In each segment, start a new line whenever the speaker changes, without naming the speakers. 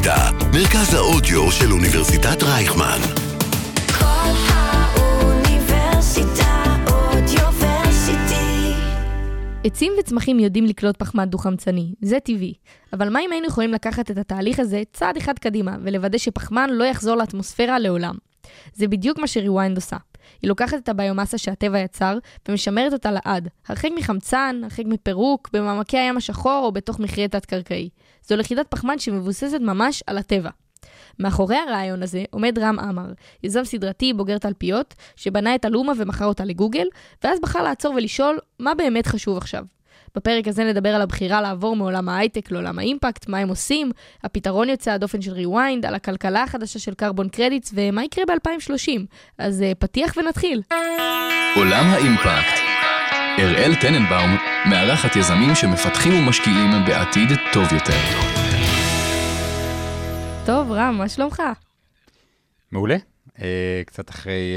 האוניברסיטה, מרכז האודיו של אוניברסיטת רייכמן.
כל האוניברסיטה אודיוורסיטי.
עצים וצמחים יודעים לקלוט פחמן דו-חמצני, זה טבעי. אבל מה אם היינו יכולים לקחת את התהליך הזה צעד אחד קדימה, ולוודא שפחמן לא יחזור לאטמוספירה לעולם? זה בדיוק מה שריוויינד עושה. היא לוקחת את הביומסה שהטבע יצר, ומשמרת אותה לעד, הרחק מחמצן, הרחק מפירוק, במעמקי הים השחור או בתוך מכרה תת-קרקעי. זו לכידת פחמן שמבוססת ממש על הטבע. מאחורי הרעיון הזה עומד רם עמר, יזם סדרתי בוגר תלפיות, שבנה את אלומה ומכר אותה לגוגל, ואז בחר לעצור ולשאול מה באמת חשוב עכשיו. בפרק הזה נדבר על הבחירה לעבור מעולם ההייטק לעולם האימפקט, מה הם עושים, הפתרון יוצא הדופן של ריוויינד, על הכלכלה החדשה של קרבון קרדיטס, ומה יקרה ב-2030. אז פתיח ונתחיל.
עולם האימפקט. אראל טננבאום מארחת יזמים שמפתחים ומשקיעים בעתיד טוב יותר.
טוב, רם, מה שלומך?
מעולה. קצת אחרי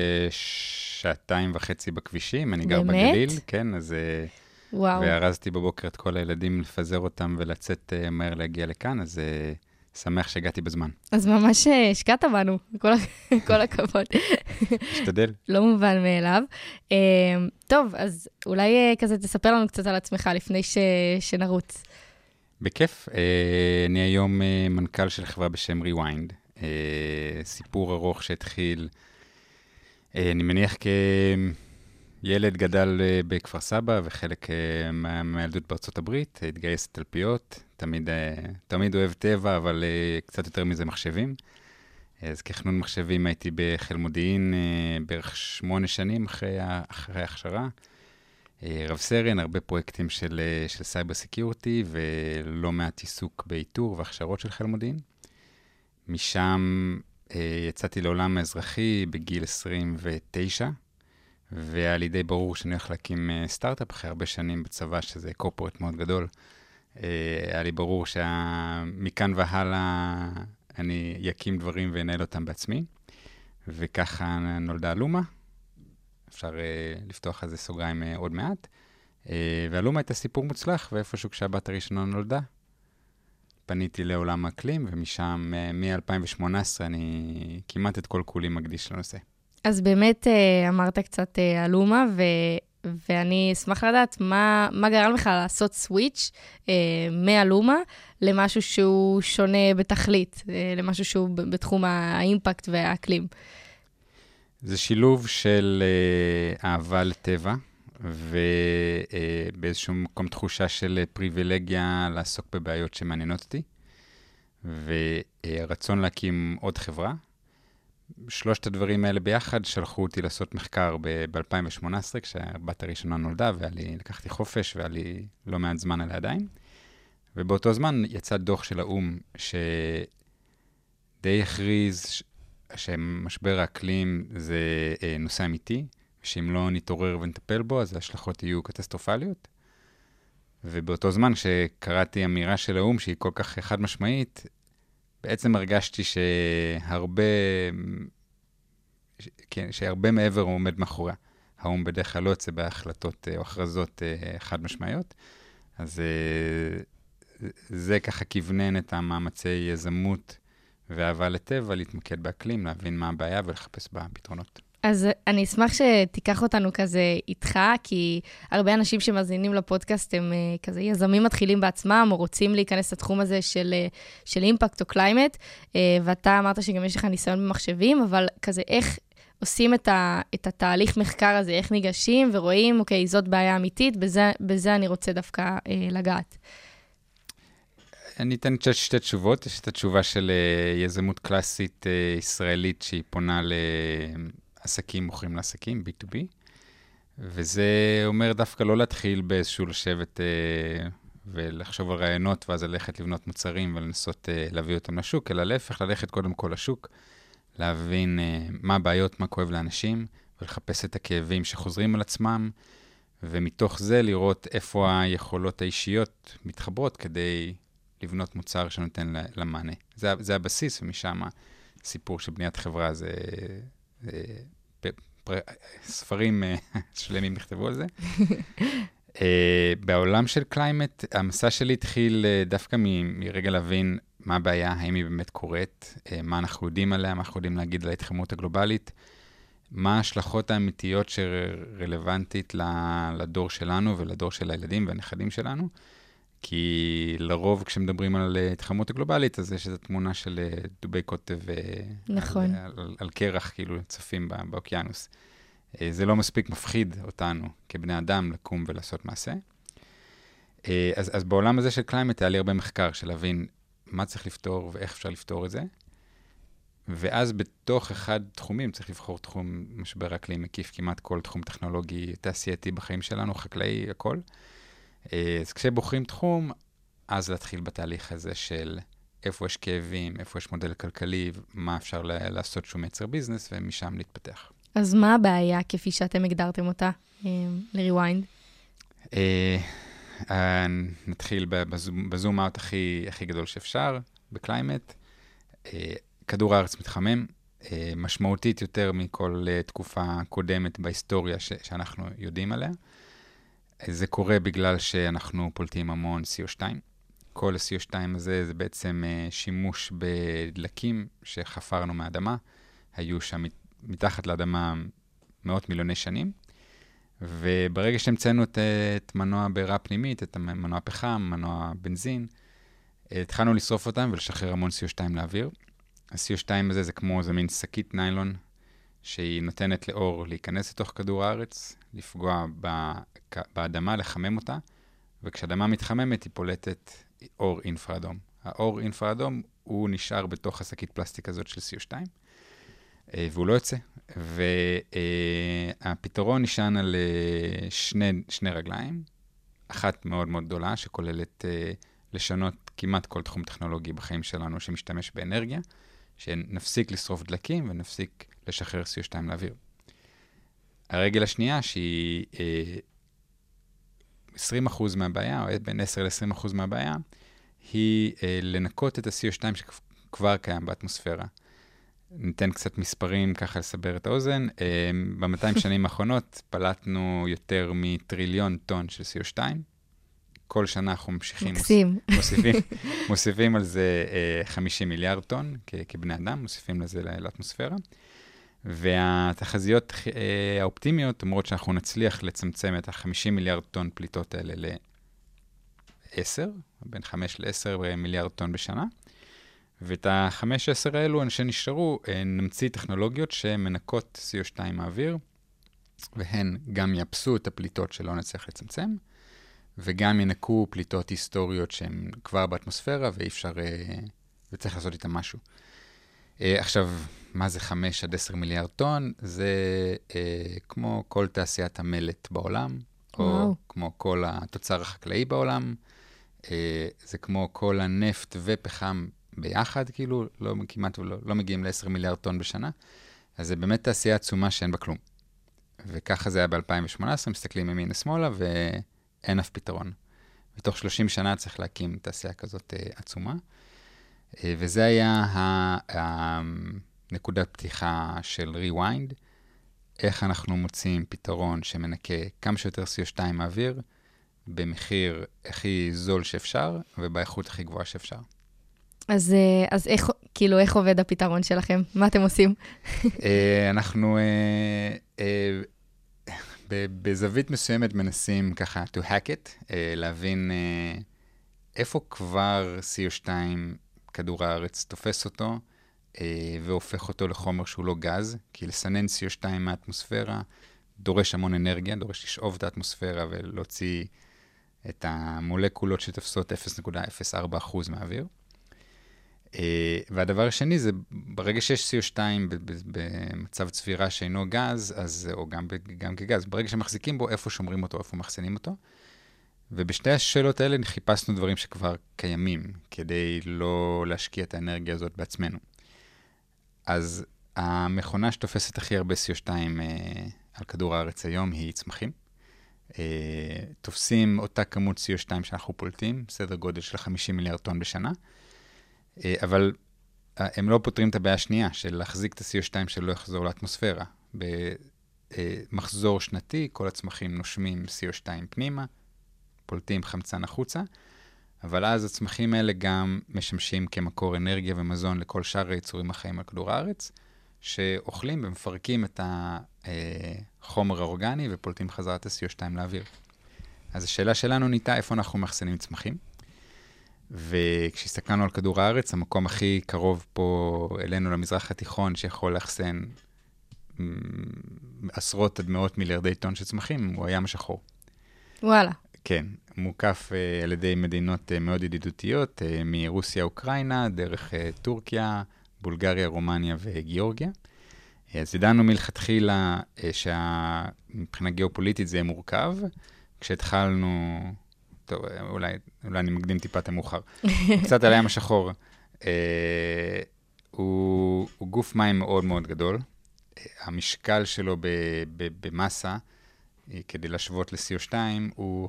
2.5 בכבישים, אני גר בגליל, כן, אז...
וואו.
והרזתי בבוקר את כל הילדים לפזר אותם ולצאת מהר להגיע לכאן, אז שמח שהגעתי בזמן.
אז ממש השקעת בנו, כל הכבוד.
משתדל.
לא מובן מאליו. טוב, אז אולי כזה תספר לנו קצת על עצמך לפני שנרוץ.
בכיף. אני היום מנכ"ל של חברה בשם ריוויינד. סיפור ארוך שהתחיל, אני מניח ילד גדל בכפר סבא, וחלק מהילדות בארצות הברית, התגייס לתלפיות, תמיד אוהב טבע, אבל קצת יותר מזה מחשבים. אז כחנון מחשבים הייתי בחיל מודיעין בערך 8 שנים אחרי ההכשרה. רב סרן, הרבה פרויקטים של סייבר סקיורטי, ולא מעט עיסוק באיתור והכשרות של חיל מודיעין. משם יצאתי לעולם האזרחי בגיל 29, והיה לי די ברור שאני הולך להקים סטארט-אפ אחרי הרבה שנים בצבא, שזה קורפורט מאוד גדול. היה לי ברור שמכאן והלאה אני אקים דברים ואנהל אותם בעצמי, וככה נולדה אלומה. אפשר לפתוח על זה סוגריים עוד מעט. ואלומה הייתה סיפור מוצלח, ואיפשהו כשהבת הראשונה נולדה, פניתי לעולם האקלים, ומשם מ-2018 אני כמעט את כל כולי מקדיש לנושא.
אז באמת אמרת קצת אלומה, ואני אשמח לדעת מה גרם לך לעשות סוויץ' מאלומה למשהו שהוא שונה בתכלית, למשהו שהוא בתחום האימפקט והאקלים.
זה שילוב של אהבה לטבע, ובאיזשהו מקום תחושה של פריבילגיה לעסוק בבעיות שמעניינות אותי, ורצון להקים עוד חברה. שלושת הדברים האלה ביחד שלחו אותי לעשות מחקר ב-2018, כשהבת הראשונה נולדה, לקחתי חופש, והיה לי לא מעט זמן על הידיים. ובאותו זמן יצא דוח של האום, שדי הכריז שמשבר האקלים זה נושא אמיתי, ושאם לא נתעורר ונטפל בו, אז ההשלכות יהיו קטסטרופליות. ובאותו זמן שקראתי אמירה של האום, שהיא כל כך חד משמעית, בעצם הרגשתי שהרבה מעבר עומד מאחוריה. האום בדרך כלל לא יוצא בהחלטות או הכרזות חד משמעיות. אז זה ככה כיוונן את המאמצי יזמות ואהבה לטבע, להתמקד באקלים, להבין מה הבעיה ולחפש בה פתרונות. אז
אני אשמח שתיקח אותנו כזה איתך, כי הרבה אנשים שמאזינים לפודקאסט הם כזה יזמים מתחילים בעצמם, או רוצים להיכנס לתחום הזה של אימפקט או קליימט, ואתה אמרת שגם יש לך ניסיון במחשבים, אבל כזה איך עושים את התהליך מחקר הזה, איך ניגשים ורואים, אוקיי, זאת בעיה אמיתית, בזה אני רוצה דווקא לגעת.
אני אתן שתי תשובות. יש את התשובה של יזמות קלאסית ישראלית, שהיא פונה לעסקים, מוכרים לעסקים, B2B, וזה אומר דווקא לא להתחיל באיזשהו לשבת ולחשוב על רעיונות, ואז ללכת לבנות מוצרים ולנסות להביא אותם לשוק, אלא להפך, ללכת קודם כל לשוק, להבין מה הבעיות, מה כואב לאנשים, ולחפש את הכאבים שחוזרים על עצמם, ומתוך זה לראות איפה היכולות האישיות מתחברות כדי לבנות מוצר שנותן למענה. זה הבסיס, ומשם הסיפור של בניית חברה זה ספרים שלמים נכתבו על זה. בעולם של קליימט, המסע שלי התחיל דווקא מרגע להבין מה הבעיה, האם היא באמת קורית, מה אנחנו יודעים עליה, מה אנחנו יודעים להגיד על ההתחממות הגלובלית, מה ההשלכות האמיתיות שרלוונטית לדור שלנו ולדור של הילדים והנכדים שלנו, כי לרוב כשמדברים על התחממות הגלובלית, אז יש את התמונה של דובי קוטב
נכון.
על קרח, כאילו צפים באוקיינוס. זה לא מספיק מפחיד אותנו כבני אדם לקום ולעשות מעשה. אז בעולם הזה של קליימט היה לי הרבה מחקר של להבין מה צריך לפתור ואיך אפשר לפתור את זה. ואז בתוך אחד תחומים צריך לבחור תחום משבר אקלים מקיף, כמעט כל תחום טכנולוגי, תעשייתי בחיים שלנו, חקלאי, הכל. אז כשבוחרים תחום, אז להתחיל בתהליך הזה של איפה יש כאבים, איפה יש מודל כלכלי, מה אפשר לעשות שהוא מייצר ביזנס, ומשם להתפתח.
אז מה הבעיה כפי שאתם הגדרתם אותה לריוויינד?
נתחיל בזום אאוט הכי גדול שאפשר, בקליימט. כדור הארץ מתחמם, משמעותית יותר מכל תקופה קודמת בהיסטוריה שאנחנו יודעים עליה. זה קורה בגלל שאנחנו פולטים המון CO2. כל ה-CO2 הזה זה בעצם שימוש בדלקים שחפרנו מהאדמה. היו שם מתחת לאדמה מאות מיליוני שנים. וברגע שהמצאנו את מנוע בעירה פנימית, את מנוע פחם, מנוע בנזין, התחלנו לשרוף אותם ולשחרר המון CO2 לאוויר. ה-CO2 הזה זה כמו מין שקית ניילון, שהיא נותנת לאור להיכנס לתוך כדור הארץ, לפגוע באדמה, לחמם אותה, וכשאדמה מתחממת היא פולטת אור אינפראדום. האור אינפראדום הוא נשאר בתוך השקית פלסטיק הזאת של CO2, והוא לא יוצא. והפתרון נשען על שני רגליים, אחת מאוד מאוד גדולה, שכוללת לשנות כמעט כל תחום טכנולוגי בחיים שלנו שמשתמש באנרגיה, שנפסיק לשרוף דלקים ונפסיק לשחרר CO2 לאוויר. הרגל השנייה, שהיא 20% מהבעיה, או בין 10 ל-20% מהבעיה, היא לנקות את ה-CO2 שכבר קיים באטמוספירה. ניתן קצת מספרים ככה לסבר את האוזן. ב-200 שנים האחרונות פלטנו יותר מטריליון טון של CO2. כל שנה אנחנו ממשיכים, מוסיפים על זה 50 מיליארד טון כבני אדם, מוסיפים לזה לאטמוספירה. והתחזיות האופטימיות אומרות שאנחנו נצליח לצמצם את ה-50 מיליארד טון פליטות האלה ל-10, בין 5 ל-10 מיליארד טון בשנה. ואת ה-5-10 האלו שנשארו, נמציא טכנולוגיות שמנקות CO2 מהאוויר, והן גם יאפסו את הפליטות שלא נצליח לצמצם, וגם ינקו פליטות היסטוריות שהן כבר באטמוספירה, ואי אפשר, וצריך לעשות איתן משהו. עכשיו, מה זה 5 עד 10 מיליארד טון? זה כמו כל תעשיית המלט בעולם, או כמו כל התוצר החקלאי בעולם, זה כמו כל הנפט ופחם ביחד, כאילו, כמעט לא מגיעים ל-10 מיליארד טון בשנה, אז זה באמת תעשייה עצומה שאין בה כלום. וככה זה היה ב-2018, מסתכלים ימין לשמאלה, ואין אף פתרון. בתוך 30 שנה צריך להקים תעשייה כזאת עצומה, וזה היה נקודת פתיחה של ריוויינד, איך אנחנו מוצאים פתרון שמנקה כמה שיותר CO2 מהאוויר, במחיר הכי זול שאפשר, ובאיכות הכי גבוהה שאפשר.
אז איך עובד הפתרון שלכם? מה אתם עושים?
אנחנו בזווית מסוימת מנסים ככה to hack it, להבין איפה כבר CO2 כדור הארץ תופס אותו, והופך אותו לחומר שהוא לא גז, כי לסנן CO2 מהאטמוספירה דורש המון אנרגיה, דורש לשאוב את האטמוספירה ולהוציא את המולקולות שתופסות 0.04% מהאוויר. והדבר השני זה, ברגע שיש CO2 במצב צבירה שאינו גז, או גם כגז, ברגע שמחזיקים בו, איפה שומרים אותו, איפה מחסנים אותו. ובשתי השאלות האלה חיפשנו דברים שכבר קיימים, כדי לא להשקיע את האנרגיה הזאת בעצמנו. אז המכונה שתופסת הכי הרבה CO2 על כדור הארץ היום היא צמחים. תופסים אותה כמות CO2 שאנחנו פולטים, סדר גודל של 50 מיליארד טון בשנה, אבל הם לא פותרים את הבעיה השנייה, של להחזיק את ה-CO2 שלא יחזור לאטמוספירה. במחזור שנתי, כל הצמחים נושמים CO2 פנימה, פולטים חמצן החוצה, אבל אז הצמחים האלה גם משמשים כמקור אנרגיה ומזון לכל שאר היצורים החיים על כדור הארץ, שאוכלים ומפרקים את החומר האורגני ופולטים חזרת CO2 לאוויר. אז השאלה שלנו ניתה איפה אנחנו מאחסנים צמחים. וכשהסתכלנו על כדור הארץ, המקום הכי קרוב פה אלינו למזרח התיכון, שיכול לאחסן עשרות עד מאות מיליארדי טון של צמחים, הוא הים השחור.
וואלה.
כן, מוקף על ידי מדינות מאוד ידידותיות, מרוסיה, אוקראינה, דרך טורקיה, בולגריה, רומניה וגיאורגיה. אז ידענו מלכתחילה שמבחינה גיאופוליטית זה מורכב. כשהתחלנו, טוב, אולי אני מקדים טיפה את המאוחר, קצת על הים השחור, הוא גוף מים מאוד מאוד גדול. המשקל שלו במסה, כדי להשוות ל-CO2, הוא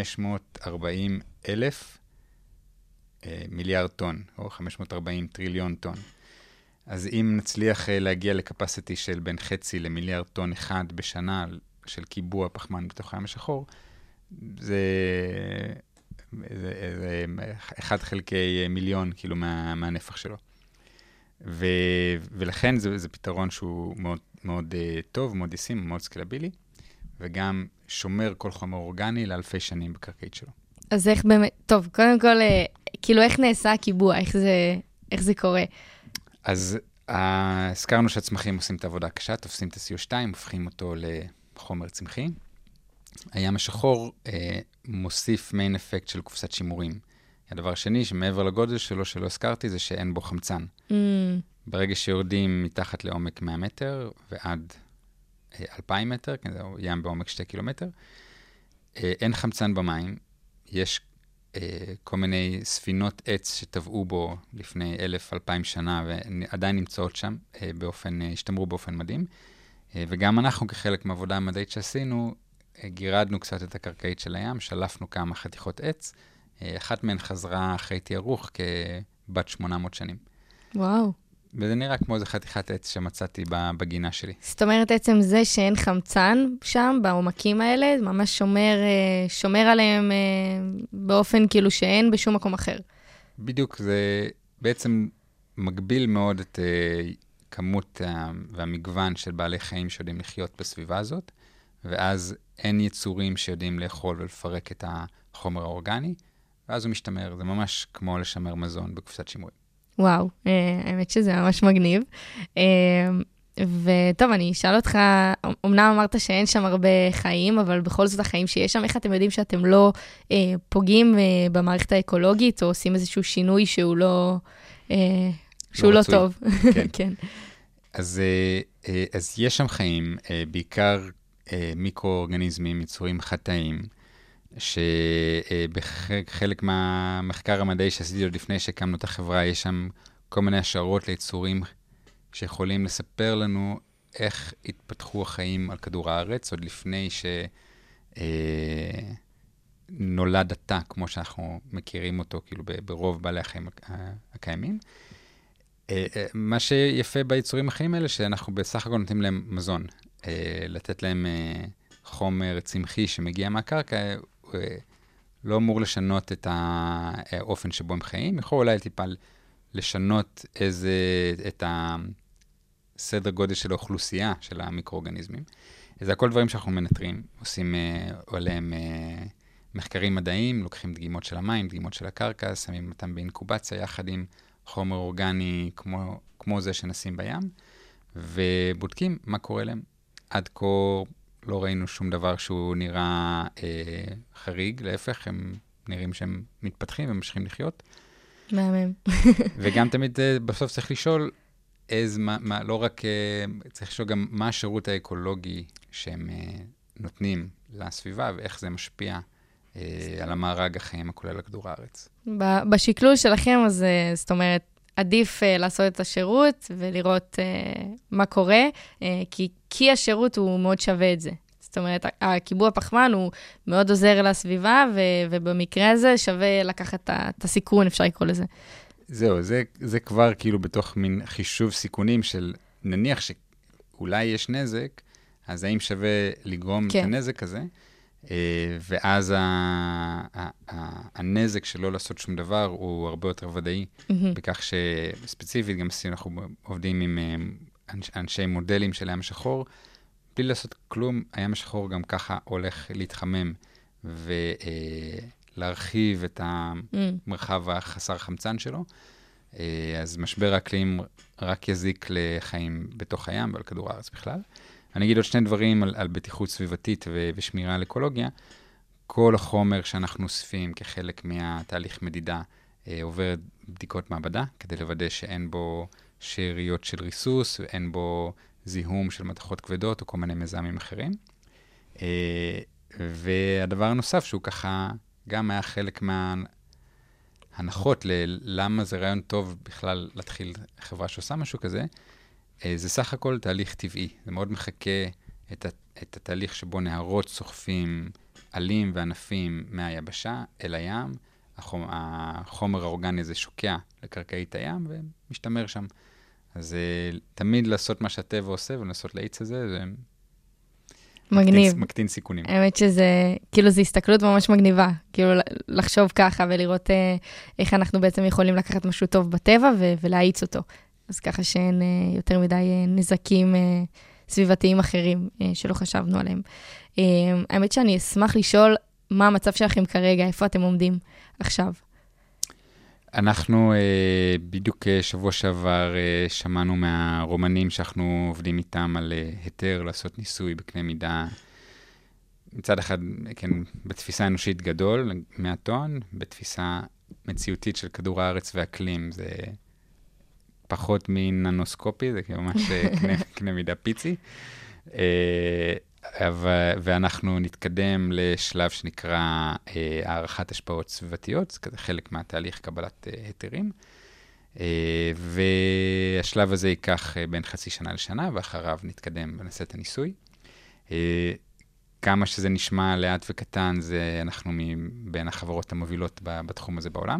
540,000 מיליארד טון, או 540 טריליון טון. אז אם נצליח להגיע לקפסיטי של בין חצי למיליארד טון אחד בשנה של קיבוע פחמן בתוך הים השחור, זה 1 חלקי מיליון, כאילו, מהנפח שלו. ולכן זה פתרון שהוא מאוד, מאוד טוב, מאוד ישים, מאוד סקלבילי, וגם שומר כל חומר אורגני לאלפי שנים בקרקעית שלו.
אז איך באמת, טוב, קודם כל, כאילו איך נעשה הקיבוע, איך זה קורה?
אז הזכרנו שהצמחים עושים את העבודה קשה, תופסים את ה-CO2, הופכים אותו לחומר צמחי. הים השחור מוסיף מיין אפקט של קופסת שימורים. הדבר השני, שמעבר לגודל שלו, שלא הזכרתי, זה שאין בו חמצן. ברגע שיורדים מתחת לעומק 100 מטר ועד 2,000 מטר, כן, זה ים בעומק 2 קילומטר, אין חמצן במים, יש כל מיני ספינות עץ שטבעו בו לפני 1,000-2,000 שנה, ועדיין נמצאות שם, השתמרו באופן מדהים. וגם אנחנו, כחלק מהעבודה המדעית שעשינו, גירדנו קצת את הקרקעית של הים, שלפנו כמה חתיכות עץ, אחת מהן חזרה אחרי תיארוך כבת 800 שנים.
וואו.
וזה נראה כמו איזה חתיכת עץ שמצאתי בגינה שלי.
זאת אומרת, עצם זה שאין חמצן שם, בעומקים האלה, זה ממש שומר עליהם באופן כאילו שאין בשום מקום אחר.
בדיוק, זה בעצם מגביל מאוד את כמות והמגוון של בעלי חיים שיודעים לחיות בסביבה הזאת, ואז אין יצורים שיודעים לאכול ולפרק את החומר האורגני, ואז הוא משתמר. זה ממש כמו לשמר מזון בקופסת שימורים.
וואו, האמת שזה ממש מגניב. וטוב, אני אשאל אותך, אמנם אמרת שאין שם הרבה חיים, אבל בכל זאת החיים שיש שם, איך אתם יודעים שאתם לא פוגעים במערכת האקולוגית, או עושים איזשהו שינוי שהוא לא טוב?
כן.
כן.
אז יש שם חיים, בעיקר מיקרואורגניזמים, יצורים חטאים, שבחלק מהמחקר המדעי שעשיתי עוד לפני שהקמנו את החברה, יש שם כל מיני השערות ליצורים שיכולים לספר לנו איך התפתחו החיים על כדור הארץ, עוד לפני שנולד התא, כמו שאנחנו מכירים אותו, כאילו ברוב בעלי החיים הקיימים. מה שיפה ביצורים החיים האלה, שאנחנו בסך הכל נותנים להם מזון, לתת להם חומר צמחי שמגיע מהקרקע, לא אמור לשנות את האופן שבו הם חיים, יכול אולי טיפה לשנות את הסדר גודל של האוכלוסייה של המיקרואורגניזמים. זה הכל דברים שאנחנו מנטרים, עושים עליהם מחקרים מדעיים, לוקחים דגימות של המים, דגימות של הקרקע, שמים אותם באינקובציה יחד עם חומר אורגני כמו זה שנשים בים, ובודקים מה קורה להם. עד כה לא ראינו שום דבר שהוא נראה חריג, להפך, הם נראים שהם מתפתחים וממשיכים לחיות.
מהמם.
וגם תמיד בסוף צריך לשאול, לא רק, צריך לשאול גם מה השירות האקולוגי שהם נותנים לסביבה, ואיך זה משפיע על המארג החיים הכולל לכדור הארץ.
בשקלול שלכם, אז זאת אומרת, עדיף לעשות את השירות ולראות מה קורה, כי השירות הוא מאוד שווה את זה. זאת אומרת, הקיבוע פחמן הוא מאוד עוזר לסביבה, ובמקרה הזה שווה לקחת את הסיכון, אפשר לקרוא לזה.
זהו, זה כבר כאילו בתוך מין חישוב סיכונים של נניח שאולי יש נזק, אז האם שווה לגרום את הנזק הזה? ואז הנזק שלא לעשות שום דבר הוא הרבה יותר ודאי, בכך שספציפית גם אנחנו עובדים עם אנשי מודלים של הים השחור, בלי לעשות כלום, הים השחור גם ככה הולך להתחמם ולהרחיב את המרחב החסר חמצן שלו, אז משבר האקלים רק יזיק לחיים בתוך הים ועל כדור הארץ בכלל. אני אגיד עוד שני דברים על בטיחות סביבתית ושמירה על אקולוגיה. כל החומר שאנחנו אוספים כחלק מהתהליך מדידה עובר בדיקות מעבדה, כדי לוודא שאין בו שאריות של ריסוס, ואין בו זיהום של מתכות כבדות או כל מיני מזהמים אחרים. והדבר הנוסף שהוא ככה גם היה חלק מההנחות ללמה זה רעיון טוב בכלל להתחיל חברה שעושה משהו כזה, זה סך הכל תהליך טבעי. זה מאוד מחכה את התהליך שבו נהרות סוחפים עלים וענפים מהיבשה אל הים. החומר האורגני הזה שוקע לקרקעית הים ומשתמר שם. אז תמיד לעשות מה שהטבע עושה ולנסות להאיץ את זה, זה
מגניב.
מקטין סיכונים.
האמת שזה, כאילו, זו הסתכלות ממש מגניבה. כאילו, לחשוב ככה ולראות איך אנחנו בעצם יכולים לקחת משהו טוב בטבע ולהאיץ אותו. אז ככה שאין יותר מדי נזקים סביבתיים אחרים שלא חשבנו עליהם. האמת שאני אשמח לשאול מה המצב שלכם כרגע, איפה אתם עומדים עכשיו.
אנחנו בדיוק שבוע שעבר שמענו מהרומנים שאנחנו עובדים איתם על היתר לעשות ניסוי בקנה מידה, מצד אחד, כן, בתפיסה אנושית גדול, 100 טון, בתפיסה מציאותית של כדור הארץ ואקלים, זה פחות מננוסקופי, זה ממש קנה מידה פיצי. ואנחנו נתקדם לשלב שנקרא הערכת השפעות סביבתיות, זה כזה חלק מהתהליך קבלת היתרים, והשלב הזה ייקח בין חצי שנה לשנה, ואחריו נתקדם ונעשה את הניסוי. כמה שזה נשמע לאט וקטן, אנחנו בין החברות המובילות בתחום הזה בעולם,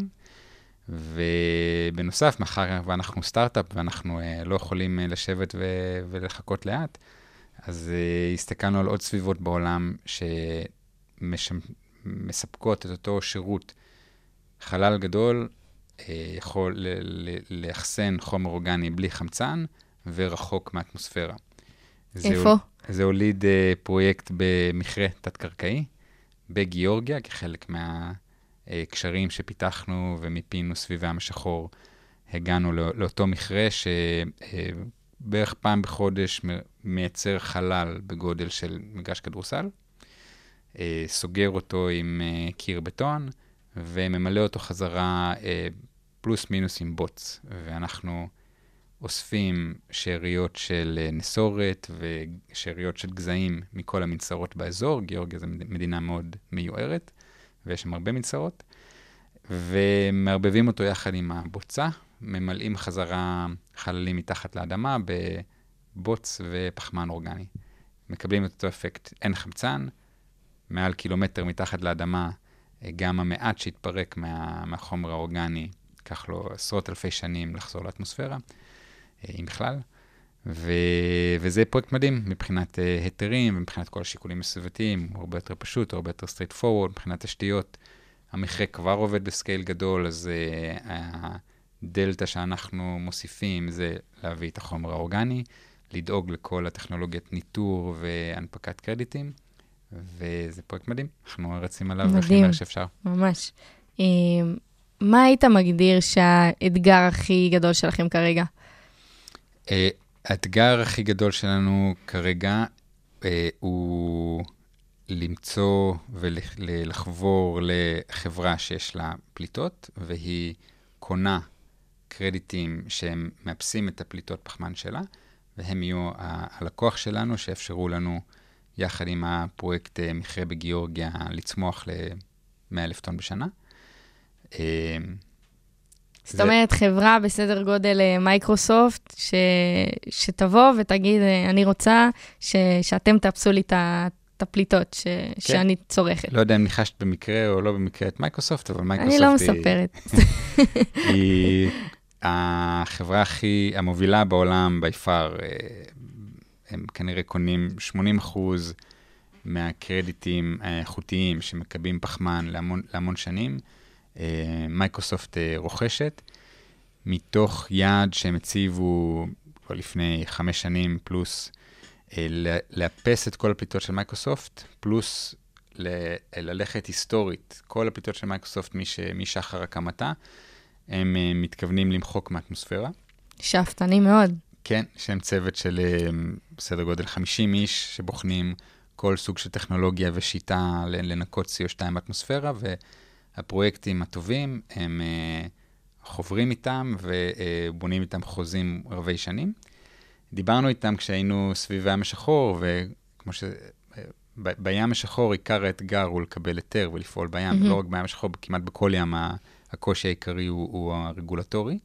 ובנוסף, מאחר ואנחנו סטארט-אפ, ואנחנו לא יכולים לשבת ולחכות לאט, אז הסתכלנו על עוד סביבות בעולם שמספקות את אותו שירות. חלל גדול יכול לאחסן חומר אורגני בלי חמצן ורחוק מהאטמוספירה.
איפה?
זה הוליד פרויקט במכרה תת-קרקעי בגיאורגיה, כחלק מהקשרים שפיתחנו ומיפינו סביב הים השחור. הגענו לאותו מכרה בערך פעם בחודש מייצר חלל בגודל של מגרש כדורסל, סוגר אותו עם קיר בטון, וממלא אותו חזרה פלוס מינוס עם בוץ. ואנחנו אוספים שאריות של נסורת ושאריות של גזעים מכל המנצרות באזור. גיאורגיה זו מדינה מאוד מיוערת, ויש שם הרבה מנצרות, ומערבבים אותו יחד עם הבוצה, ממלאים חזרה חללים מתחת לאדמה בבוץ ופחמן אורגני. מקבלים את אותו אפקט, אין חמצן, מעל קילומטר מתחת לאדמה, גם המעט שהתפרק מהחומר האורגני, ייקח לו עשרות אלפי שנים לחזור לאטמוספירה, אם בכלל. וזה פרויקט מדהים מבחינת היתרים, ומבחינת כל השיקולים הסביבתיים, הוא הרבה יותר פשוט, הוא הרבה יותר straight forward, מבחינת תשתיות. המכרה כבר עובד בסקייל גדול, אז הדלטה שאנחנו מוסיפים זה להביא את החומר האורגני, לדאוג לכל הטכנולוגיית ניטור והנפקת קרדיטים, וזה פרויקט מדהים. אנחנו רצים עליו הכי מהר שאפשר.
ממש. מה היית מגדיר שהאתגר הכי גדול שלכם כרגע?
האתגר הכי גדול שלנו כרגע הוא למצוא ולחבור לחברה שיש לה פליטות, והיא קונה קרדיטים שהם מאפסים את הפליטות פחמן שלה, והם יהיו הלקוח שלנו שאפשרו לנו יחד עם הפרויקט מכרה בגיאורגיה לצמוח ל-100,000 טון בשנה.
זאת אומרת, חברה בסדר גודל מייקרוסופט, שתבוא ותגיד, אני רוצה שאתם תאפסו לי את הפליטות שאני צורכת.
לא יודע אם ניחשת במקרה או לא במקרה את מייקרוסופט, אבל מייקרוסופט
אני לא מספרת.
היא החברה הכי המובילה בעולם, by far, הם כנראה קונים 80% מהקרדיטים האיכותיים שמקבלים פחמן להמון שנים, מייקרוסופט רוכשת, מתוך יעד שהם הציבו כבר לפני 5 שנים פלוס, לאפס את כל הפליטות של מייקרוסופט, פלוס ללכת היסטורית, כל הפליטות של מייקרוסופט משחר הקמתה, הם מתכוונים למחוק מהאטמוספירה.
שאפתני מאוד.
כן, שהם צוות של בסדר גודל 50 איש שבוחנים כל סוג של טכנולוגיה ושיטה לנקות CO2 באטמוספירה, והפרויקטים הטובים הם חוברים איתם ובונים איתם חוזים רבי שנים. דיברנו איתם כשהיינו סביב הים השחור, וכמו בים השחור עיקר האתגר הוא לקבל היתר ולפעול בים, לא רק בים השחור, כמעט בכל ים הקושי העיקרי הוא הרגולטורי.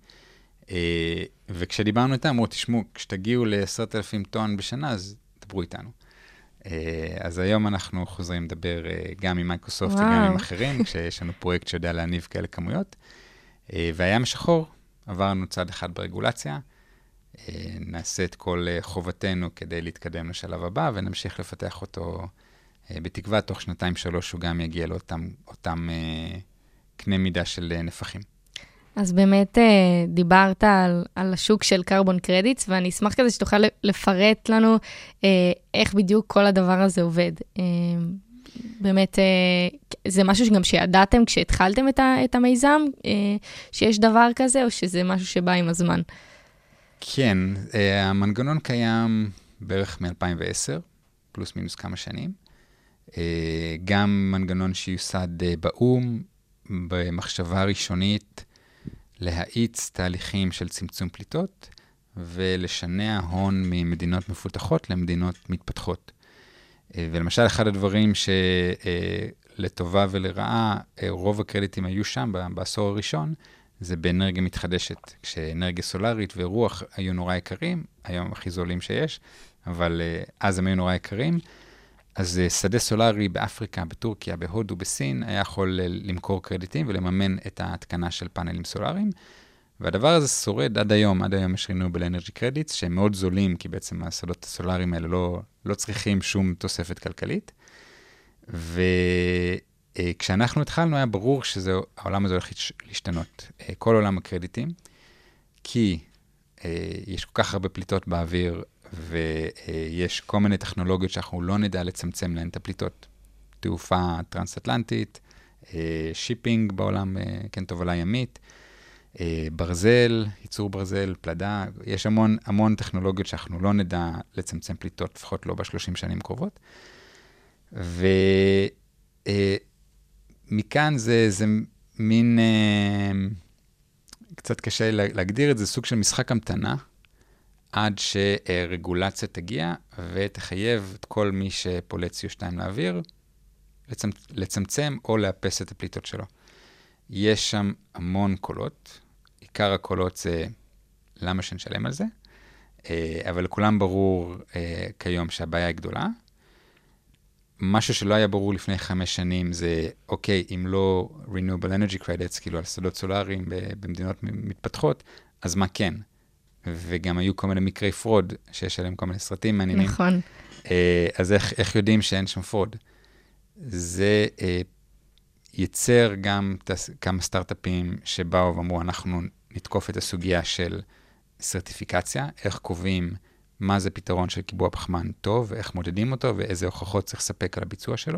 וכשדיברנו איתם, אמרו, תשמעו, כשתגיעו ל10,000 טון בשנה, אז דברו איתנו. אז היום אנחנו חוזרים לדבר גם עם מייקרוסופט וגם עם אחרים, כשיש לנו פרויקט שיודע להניב כאלה כמויות. והים השחור, עברנו צד אחד ברגולציה, נעשה את כל חובתנו כדי להתקדם לשלב הבא, ונמשיך לפתח אותו בתקווה, תוך 2-3 הוא גם יגיע לאותם קנה מידה של נפחים.
אז באמת דיברת על השוק של קרבון קרדיטס, ואני אשמח כזה שתוכל לפרט לנו איך בדיוק כל הדבר הזה עובד. באמת, זה משהו שגם שידעתם כשהתחלתם את המיזם, שיש דבר כזה, או שזה משהו שבא עם הזמן?
כן, המנגנון קיים בערך מ-2010, פלוס מינוס כמה שנים. גם מנגנון שיוסד באום, במחשבה ראשונית, להאיץ תהליכים של צמצום פליטות, ולשנע הון ממדינות מפותחות למדינות מתפתחות. ולמשל, אחד הדברים שלטובה ולרעה, רוב הקרדיטים היו שם בעשור הראשון, זה באנרגיה מתחדשת, כשאנרגיה סולרית ורוח היו נורא יקרים, היום הכי זולים שיש, אבל אז הם היו נורא יקרים, אז שדה סולרי באפריקה, בטורקיה, בהודו, בסין, היה יכול למכור קרדיטים ולממן את ההתקנה של פאנלים סולריים, והדבר הזה שורד עד היום יש renewable energy credits, שהם מאוד זולים, כי בעצם השדות הסולריים האלה לא צריכים שום תוספת כלכלית, וכשאנחנו התחלנו היה ברור שהעולם הזה הולך להשתנות, כל עולם הקרדיטים, כי יש כל כך הרבה פליטות באוויר, ויש כל מיני טכנולוגיות שאנחנו לא נדע לצמצם להן את הפליטות. תעופה טרנס-אטלנטית, שיפינג בעולם, כן, תובלה ימית, ברזל, ייצור ברזל, פלדה, יש המון טכנולוגיות שאנחנו לא נדע לצמצם פליטות, לפחות לא ב30 שנים קרובות. ומכאן זה מין, קצת קשה להגדיר את זה, סוג של משחק המתנה, עד שרגולציה תגיע ותחייב את כל מי שפולט CO2 לאוויר, לצמצם או לאפס את הפליטות שלו. יש שם המון קולות, עיקר הקולות זה למה שנשלם על זה, אבל לכולם ברור כיום שהבעיה היא גדולה. משהו שלא היה ברור לפני 5 שנים זה, אוקיי, אם לא renewable energy credits, כאילו על שדות סולריים במדינות מתפתחות, אז מה כן? וגם היו כל מיני מקרי פרוד, שיש עליהם כל מיני סרטים מעניינים.
נכון.
אז איך יודעים שאין שם פרוד? זה ייצר גם כמה סטארט-אפים שבאו ואמרו, אנחנו נתקוף את הסוגיה של סרטיפיקציה, איך קובעים מה זה פתרון של קיבוע פחמן טוב, ואיך מודדים אותו, ואיזה הוכחות צריך לספק על הביצוע שלו.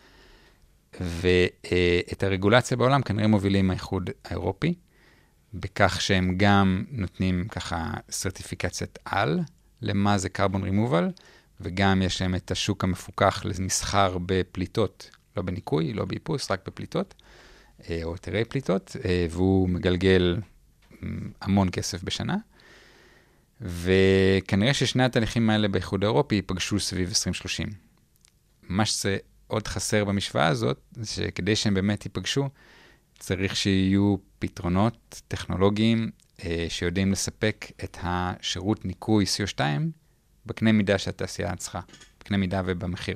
ואת הרגולציה בעולם כנראה מובילים האיחוד האירופי, בכך שהם גם נותנים ככה סרטיפיקציית על, למה זה קרבון רימובל, וגם יש להם את השוק המפוקח למסחר בפליטות, לא בניקוי, לא באיפוס, רק בפליטות, או היתרי פליטות, והוא מגלגל המון כסף בשנה. וכנראה ששני התהליכים האלה באיחוד האירופי ייפגשו סביב 2030. מה שזה עוד חסר במשוואה הזאת, זה שכדי שהם באמת ייפגשו, צריך שיהיו פתרונות טכנולוגיים שיודעים לספק את השירות ניקוי CO2 בקנה מידה שהתעשייה צריכה, בקנה מידה ובמחיר.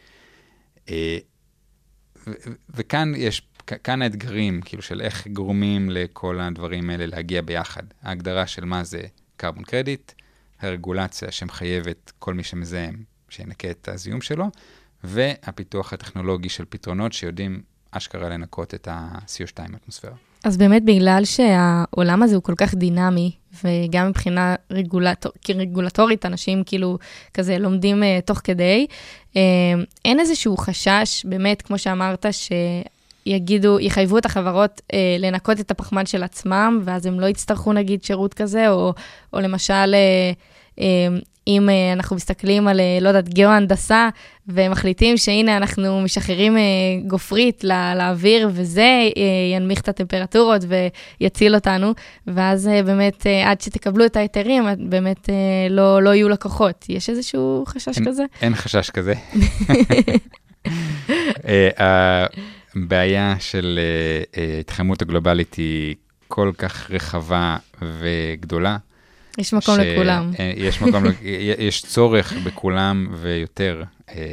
וכאן כאן האתגרים, כאילו של איך גורמים לכל הדברים האלה להגיע ביחד. ההגדרה של מה זה קרבון קרדיט, הרגולציה שמחייבת כל מי שמזהם, שינקה את הזיהום שלו, והפיתוח הטכנולוגי של פתרונות שיודעים אשכרה לנקות את ה-CO2 באטמוספירה.
אז באמת שהעולם הזה הוא כל כך דינמי, וגם מבחינה רגולטורית, אנשים כאילו כזה לומדים תוך כדי, אין איזשהו חשש, באמת, כמו שאמרת, יחייבו את החברות לנקות את הפחמן של עצמם, ואז הם לא יצטרכו נגיד שירות כזה, או למשל, אם אנחנו מסתכלים על, לא יודעת, גיאו-הנדסה, ומחליטים שהנה אנחנו משחררים גופרית לאוויר, וזה ינמיך את הטמפרטורות ויציל אותנו, ואז באמת עד שתקבלו את ההיתרים, באמת לא יהיו לקוחות. יש איזשהו חשש כזה?
אין חשש כזה. הבעיה של התחממות הגלובלית היא כל כך רחבה וגדולה,
יש מקום לכולם.
יש צורך בכולם ויותר.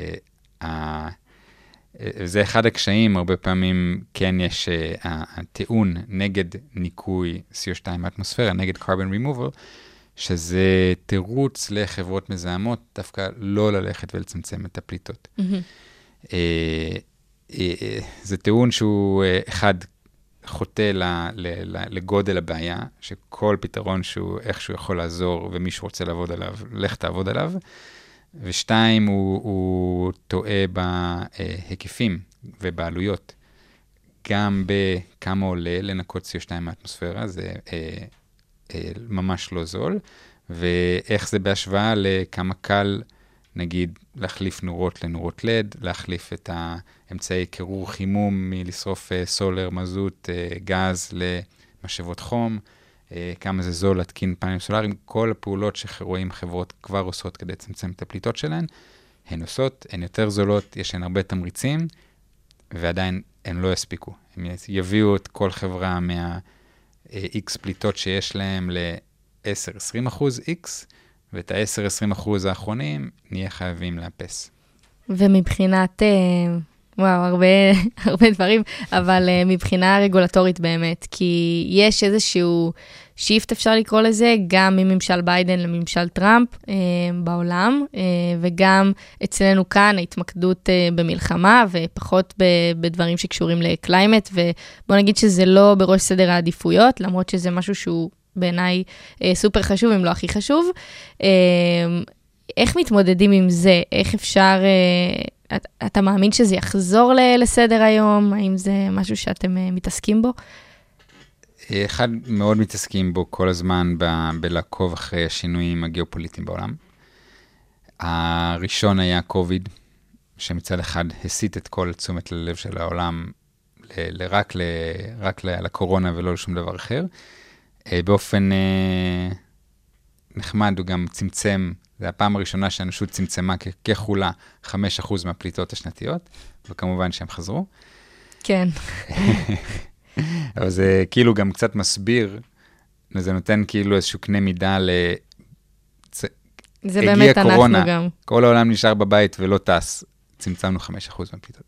זה אחד הקשיים, הרבה פעמים כן יש הטיעון נגד ניקוי CO2 מהאטמוספירה, נגד carbon removal, שזה תירוץ לחברות מזהמות, דווקא לא ללכת ולצמצם את הפליטות. זה טיעון שהוא אחד חוטא לגודל הבעיה, שכל פתרון שהוא איכשהו יכול לעזור, ומישהו רוצה לעבוד עליו, לך תעבוד עליו. ושתיים, הוא טועה בהיקפים ובעלויות. גם בכמה עולה לנקות CO2 מהאטמוספירה, זה ממש לא זול, ואיך זה בהשוואה לכמה קל, נגיד, להחליף נורות לנורות לד, להחליף את האמצעי קירור חימום מלשרוף סולר, מזוט, גז למשאבות חום, כמה זה זול להתקין פאנלים סולאריים, כל הפעולות שרואים חברות כבר עושות כדי לצמצם את הפליטות שלהן, הן עושות, הן יותר זולות, יש להן הרבה תמריצים, ועדיין הן לא יספיקו. הם יביאו את כל חברה מה-X פליטות שיש להם ל-10-20% X, ואת ה-10-20% האחרונים נהיה חייבים לאפס.
ומבחינת, וואו, הרבה דברים, אבל מבחינה רגולטורית באמת, כי יש איזשהו שיפט, אפשר לקרוא לזה, גם מממשל ביידן לממשל טראמפ בעולם, וגם אצלנו כאן ההתמקדות במלחמה, ופחות בדברים שקשורים לקליימט, ובוא נגיד שזה לא בראש סדר העדיפויות, למרות שזה משהו שהוא בעיניי סופר חשוב, אם לא הכי חשוב. איך מתמודדים עם זה? איך אפשר, אתה מאמין שזה יחזור לסדר היום? האם זה משהו שאתם מתעסקים בו?
אחד מאוד מתעסקים בו כל הזמן בלעקוב אחרי השינויים הגיאופוליטיים בעולם. הראשון היה קוביד, שמצד אחד הסיט את כל תשומת ללב של העולם רק לקורונה ולא לשום דבר אחר. באופן נחמד הוא גם צמצם, זה הפעם הראשונה שהאנושות צמצמה ככולה 5% מהפליטות השנתיות, וכמובן שהם חזרו.
כן.
אבל זה כאילו גם קצת מסביר, זה נותן כאילו איזשהו קנה מידה
זה באמת
קורונה,
אנחנו גם.
כל העולם נשאר בבית ולא טס, צמצמנו 5% מהפליטות.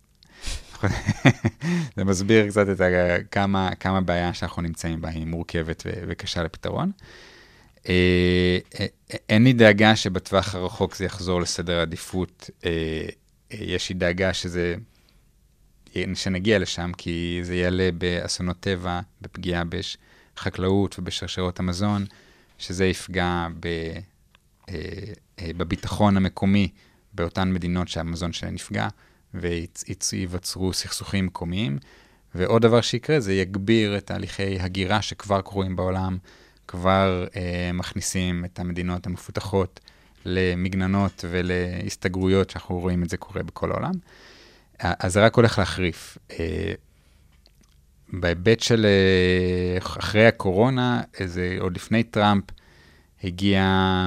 זה מסביר קצת את כמה בעיה שאנחנו נמצאים בה, היא מורכבת וקשה לפתרון. אין לי דאגה שבטווח הרחוק זה יחזור לסדר העדיפות. יש לי דאגה שנגיע לשם, כי זה יעלה באסונות טבע, בפגיעה בחקלאות ובשרשרות המזון, שזה יפגע בביטחון המקומי באותן מדינות שהמזון שלהן נפגע, וייווצרו סכסוכים מקומיים. ועוד דבר שיקרה, זה יגביר את תהליכי הגירה שכבר קורים בעולם, כבר מכניסים את המדינות המפותחות למגננות ולהסתגרויות, שאנחנו רואים את זה קורה בכל העולם. אז זה רק הולך להחריף. בהיבט של אחרי הקורונה, עוד לפני טראמפ, הגיע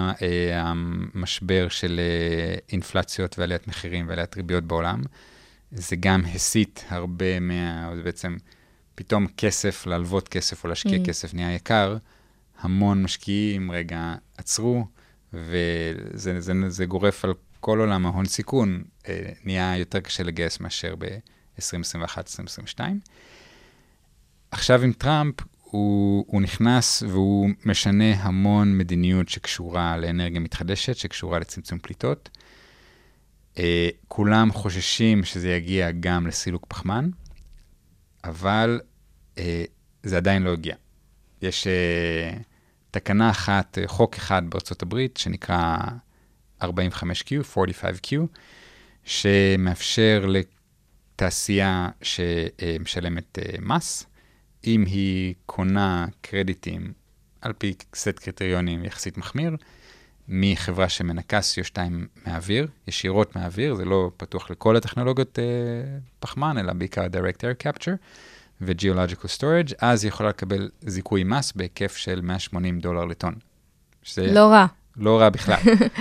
המשבר של אינפלציות ועליית מחירים ועליית ריביות בעולם. זה גם הסיט הרבה זה בעצם פתאום כסף, להלוות כסף או להשקיע כסף נהיה יקר. המון משקיעים רגע עצרו, וזה גורף על כל עולם ההון סיכון, נהיה יותר קשה לגייס מאשר ב-2021-2022. עכשיו עם טראמפ, הוא נכנס והוא משנה המון מדיניות שקשורה לאנרגיה מתחדשת, שקשורה לצמצום פליטות. כולם חוששים שזה יגיע גם לסילוק פחמן, אבל זה עדיין לא הגיע. יש תקנה אחת, חוק אחד בארצות הברית, שנקרא 45Q, 45Q, שמאפשר לתעשייה שמשלמת מס, אם היא קונה קרדיטים על פי סט קריטריונים יחסית מחמיר, מחברה שמנקה CO2 מהאוויר, ישירות מהאוויר, זה לא פתוח לכל הטכנולוגיות פחמן, אלא בעיקר Direct Air Capture ו-Geological Storage, אז היא יכולה לקבל זיכוי מס בהיקף של $180 לטון.
לא רע.
לא רע בכלל.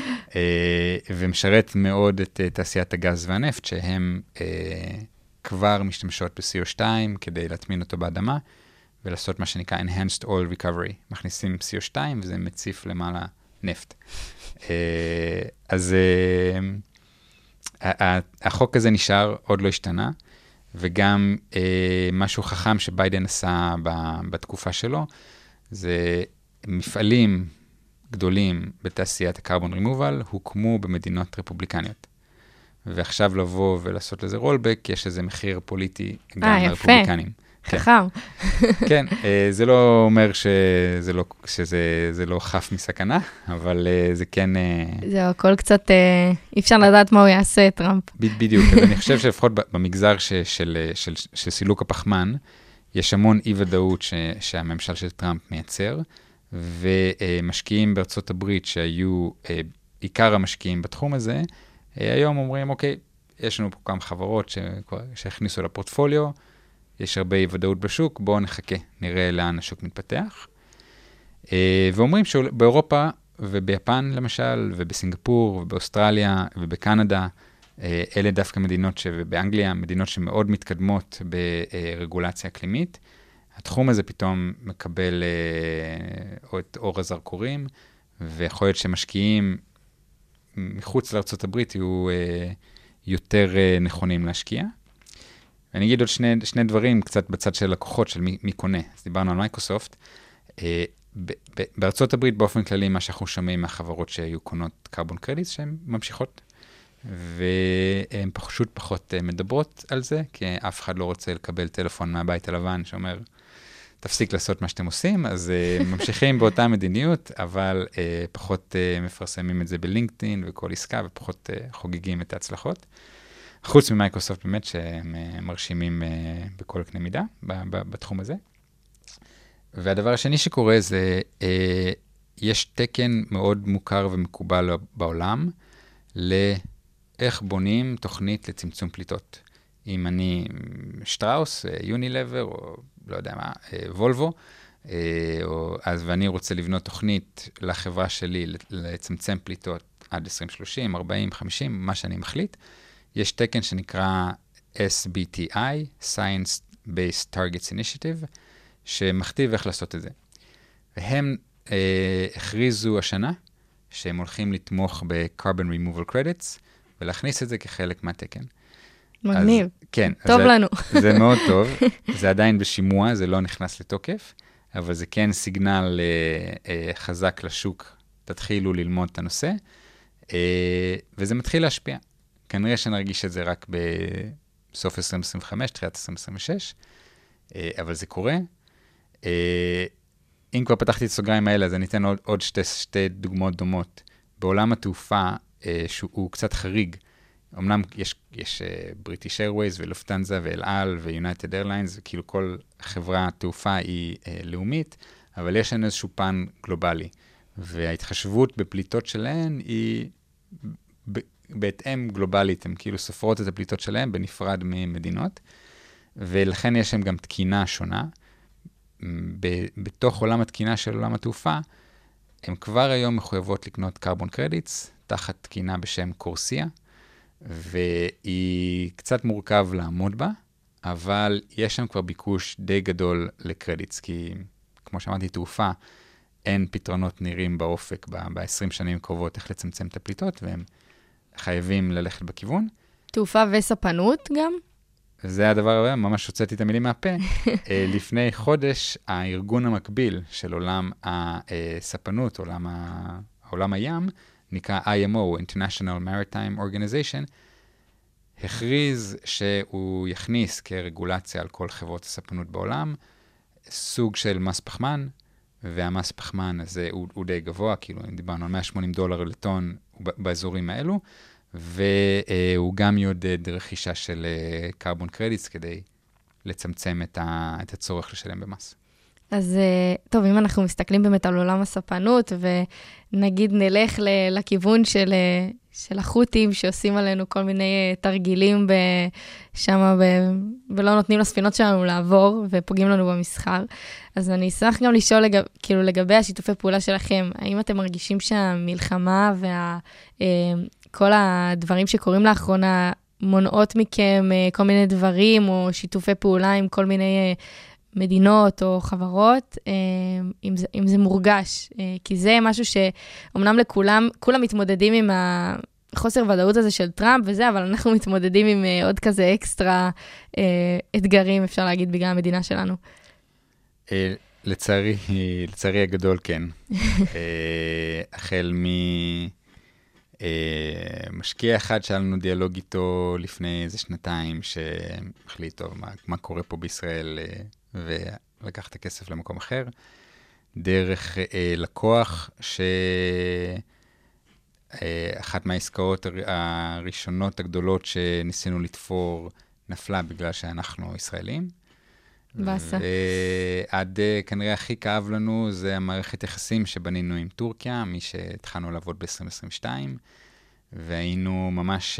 ומשרת מאוד את תעשיית הגז והנפט, שהם כבר משתמשות ב-CO2 כדי להטמין אותו באדמה, ולעשות מה שנקרא Enhanced Oil Recovery. מכניסים CO2 וזה מציף למעלה נפט. אז החוק הזה נשאר, עוד לא השתנה, וגם משהו חכם שביידן עשה בתקופה שלו, זה מפעלים גדולים בתעשיית הקרבון רימובל, הוקמו במדינות רפובליקניות. ועכשיו לבוא ולעשות לזה רולבק, יש איזה מחיר פוליטי גם לרפובליקנים.
חכם.
כן, זה לא אומר שזה לא חף מסכנה, אבל זה כן...
זהו, הכל קצת, אי אפשר לדעת מה הוא יעשה, טראמפ.
בדיוק, אז אני חושב שלפחות במגזר של סילוק הפחמן, יש המון אי-ודאות שהממשל של טראמפ מייצר, ומשקיעים בארצות הברית שהיו עיקר המשקיעים בתחום הזה, היום אומרים, אוקיי, יש לנו פה כמה חברות שהכניסו לפורטפוליו, יש הרבה אי-ודאות בשוק, בואו נחכה, נראה לאן השוק מתפתח. ואומרים שבאירופה וביפן למשל, ובסינגפור, ובאוסטרליה, ובקנדה, אלה דווקא מדינות ובאנגליה, מדינות שמאוד מתקדמות ברגולציה אקלימית. התחום הזה פתאום מקבל את אור הזרקורים, ויכול להיות שמשקיעים מחוץ לארצות הברית יהיו יותר נכונים להשקיע. אני אגיד עוד שני דברים, קצת בצד של לקוחות, של מי קונה. אז דיברנו על מייקרוסופט. בארצות הברית, באופן כללי, מה שאנחנו שומעים מהחברות שהיו קונות קרבון קרדיטס, שהן ממשיכות, והן פשוט פחות מדברות על זה, כי אף אחד לא רוצה לקבל טלפון מהבית הלבן שאומר, תפסיק לעשות מה שאתם עושים, אז ממשיכים באותה מדיניות, אבל פחות מפרסמים את זה בלינקדאין וכל עסקה, ופחות חוגגים את ההצלחות. חוץ ממייקרוסופט באמת, שהם מרשימים בכל קנה מידה בתחום הזה. והדבר השני שקורה זה, יש תקן מאוד מוכר ומקובל בעולם, לאיך בונים תוכנית לצמצום פליטות. אם אני שטראוס, יונילבר, או לא יודע מה, וולבו, ואני רוצה לבנות תוכנית לחברה שלי לצמצם פליטות עד 2030, 40, 50, מה שאני מחליט, יש תקן שנקרא SBTI, Science-Based Targets Initiative, שמכתיב איך לעשות את זה. והם הכריזו השנה שהם הולכים לתמוך ב-Carbon Removal Credits, ולהכניס את זה כחלק מהתקן.
מגניב.
כן.
טוב לנו.
זה מאוד טוב. זה עדיין בשימוע, זה לא נכנס לתוקף, אבל זה כן סיגנל חזק לשוק, תתחילו ללמוד את הנושא, וזה מתחיל להשפיע. כנראה שנרגיש את זה רק בסוף 2025, תחילת 2026, אבל זה קורה. אם כבר פתחתי את הסוגריים האלה, אז אני אתן עוד שתי דוגמאות דומות. בעולם התעופה, שהוא קצת חריג, אמנם יש בריטיש איירווייז ולופטנזה ואל על ויונייטד איירליינס, וכאילו כל חברה תעופה היא לאומית, אבל יש לנו איזשהו פן גלובלי, וההתחשבות בפליטות שלהן היא בהתאם גלובלית, הן כאילו סופרות את הפליטות שלהן בנפרד ממדינות, ולכן יש להם גם תקינה שונה. בתוך עולם התקינה של עולם התעופה, הן כבר היום מחויבות לקנות קרבון קרדיטס, תחת תקינה בשם קורסיה, והיא קצת מורכב לעמוד בה, אבל יש שם כבר ביקוש די גדול לקרדיטס, כי כמו שאמרתי, תעופה, אין פתרונות נראים באופק ב-20 שנים קרובות איך לצמצם את הפליטות, והם חייבים ללכת בכיוון. תעופה
וספנות גם?
זה הדבר הבא, ממש הוצאתי את המילים מהפה. לפני חודש, הארגון המקביל של עולם הספנות, עולם הים, נקרא IMO, International Maritime Organization, הכריז שהוא יכניס כרגולציה על כל חברות הספנות בעולם, סוג של מס פחמן, והמס פחמן הזה הוא די גבוה, כאילו דיברנו על $180 לטון באזורים האלו, והוא גם יעודד רכישה של קרבון קרדיטס כדי לצמצם את הצורך לשלם במס.
אז טוב, אם אנחנו מסתכלים באמת על עולם הספנות, ונגיד נלך לכיוון של החות'ים שעושים עלינו כל מיני תרגילים שם, ולא נותנים לספינות שלנו לעבור, ופוגעים לנו במסחר. אז אני אשמח גם לשאול כאילו לגבי השיתופי פעולה שלכם, האם אתם מרגישים שהמלחמה וכל הדברים שקורים לאחרונה מונעות מכם כל מיני דברים, או שיתופי פעולה עם כל מיני מדינות או חברות, אם זה מורגש, כי זה משהו שאומנם כולם מתמודדים עם החוסר ודאות הזה של טראמפ וזה, אבל אנחנו מתמודדים עם עוד כזה אקסטרה אתגרים, אפשר להגיד, בגלל המדינה שלנו.
לצערי הגדול, כן. החל משקיע אחד שהיה לנו דיאלוג איתו לפני איזה שנתיים, שהחליט טוב מה קורה פה בישראל, ולקח את הכסף למקום אחר, דרך לקוח אחת מהעסקאות הראשונות הגדולות שניסינו לתפור נפלה בגלל שאנחנו ישראלים.
בסה.
ועד כנראה הכי כאב לנו זה המערכת יחסים שבנינו עם טורקיה, מי שהתחלנו לעבוד ב-2022, והיינו ממש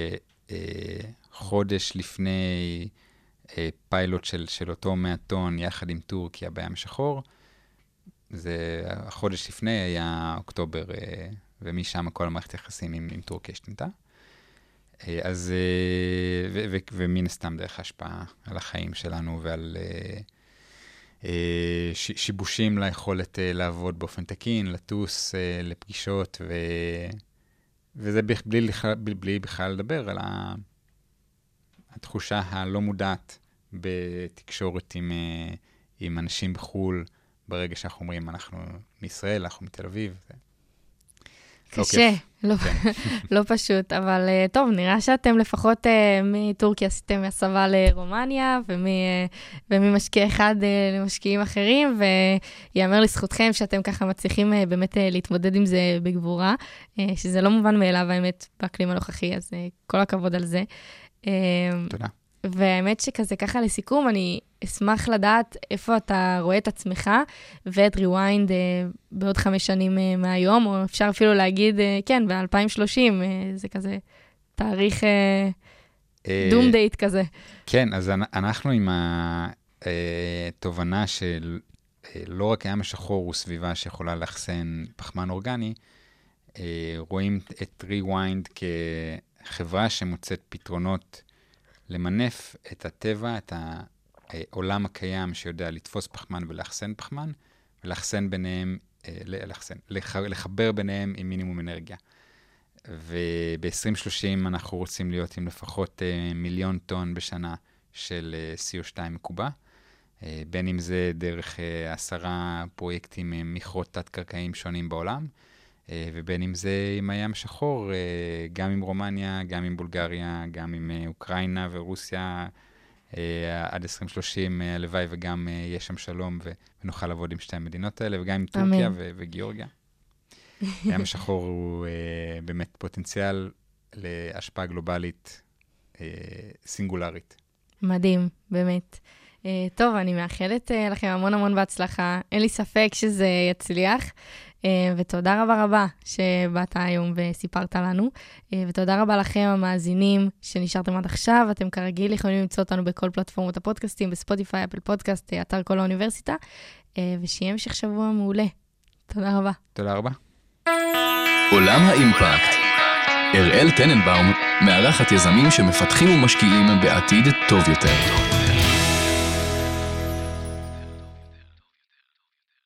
חודש לפני פיילוט של אותו 100 טון יחד עם טורקיה בים השחור. זה החודש לפני היה אוקטובר, ומשם כל המערכת יחסים עם טורקיה השתנתה. אז, ומן הסתם דרך ההשפעה על החיים שלנו ועל שיבושים ליכולת לעבוד באופן תקין, לטוס לפגישות, וזה בלי בכלל לדבר על התחושה הלא מודעת בתקשורת עם אנשים בחול, ברגע שאנחנו אומרים, אנחנו מישראל, אנחנו מתל אביב.
קשה, לא פשוט, אבל טוב, נראה שאתם לפחות מטורקיה עשיתם הסבה לרומניה, וממשקיע אחד למשקיעים אחרים, ויאמר לזכותכם שאתם ככה מצליחים באמת להתמודד עם זה בגבורה, שזה לא מובן מאליו, האמת, באקלים הנוכחי, אז כל הכבוד על זה.
תודה.
והאמת שכזה ככה לסיכום, אני אשמח לדעת איפה אתה רואה את עצמך ואת ריוויינד בעוד 5 שנים מהיום, או אפשר אפילו להגיד, כן, ב-2030, זה כזה תאריך דום דייט כזה.
כן, אז אנחנו עם התובנה שלא רק הים השחור הוא סביבה שיכולה לאחסן פחמן אורגני, רואים את ריוויינד כחברה שמוצאת פתרונות למנף את הטבע, את העולם הקיים שיודע לתפוס פחמן ולאחסן פחמן, ולאחסן ביניהם, לחבר ביניהם עם מינימום אנרגיה. וב-2030 אנחנו רוצים להיות עם לפחות 1,000,000 טון בשנה של CO2 מקובע, בין אם זה דרך 10 פרויקטים מכרות תת-קרקעיים שונים בעולם, ובין אם זה עם הים שחור, גם עם רומניה, גם עם בולגריה, גם עם אוקראינה ורוסיה, עד 2030 הלוואי וגם יש שם שלום ונוכל לעבוד עם שתי המדינות האלה, וגם עם טורקיה וגיאורגיה. הים השחור הוא באמת פוטנציאל להשפעה גלובלית סינגולרית.
מדהים, באמת. טוב, אני מאחלת לכם המון בהצלחה. אין לי ספק שזה יצליח. ותודה רבה שבאת היום וסיפרת לנו. ותודה רבה לכם המאזינים שנשארתם עד עכשיו. אתם כרגיל יכולים למצוא אותנו בכל פלטפורמות הפודקאסטים, בספוטיפיי, אפל פודקאסט, אתר כל האוניברסיטה. ושיהיה המשך שבוע מעולה. תודה רבה.
תודה רבה.
עולם האימפקט. אראל טננבאום מארחת יזמים שמפתחים ומשקיעים בעתיד טוב יותר.